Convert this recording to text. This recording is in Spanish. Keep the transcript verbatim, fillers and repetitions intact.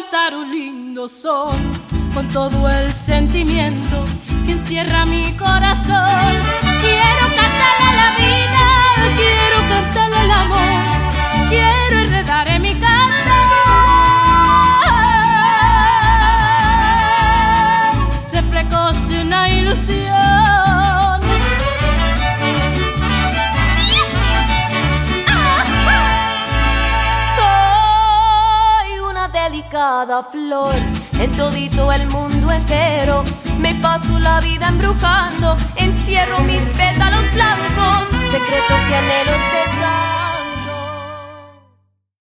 cantar un lindo son con todo el sentimiento que encierra mi corazón. Quiero cantarle a la vida, quiero cantarle al amor, quiero enredar en mi cantar reflejos de una ilusión. Soy una delicada flor en todito el mundo entero. Me paso la vida embrujando, encierro mis pétalos blancos, secretos y anhelos de dar.